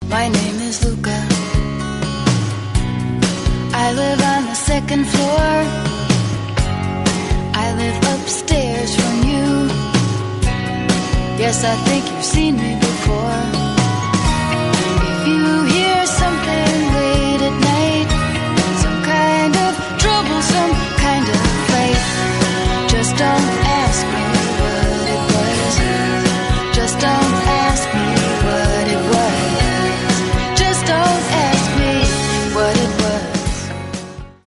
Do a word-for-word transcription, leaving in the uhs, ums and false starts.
My name is Luca. I live on the second floor. I live upstairs from you. Yes, I think you've seen me before.